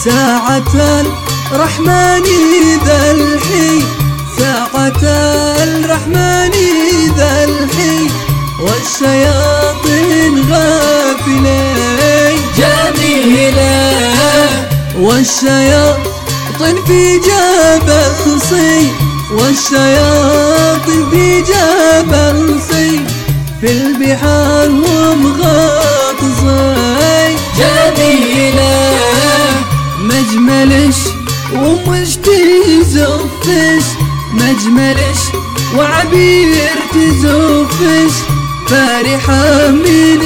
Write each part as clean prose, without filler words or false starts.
ساعة الرحمن ذا الحين، ساعة الرحمن ذا الحين، والشياطين غافلين جميلة، والشياطين في جبل صين، والشياطين في جبل صين، في البحار هم غاطسين جميلة، مجملش ومش تزفش، مجملش وعبير تزفش، فرحة من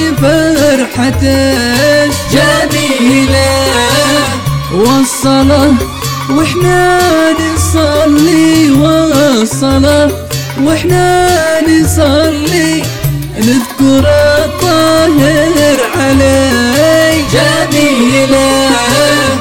فرحتش جميلة، والصلاة واحنا نصلي، والصلاة واحنا نصلي، نذكر الطاهر علي جميلة.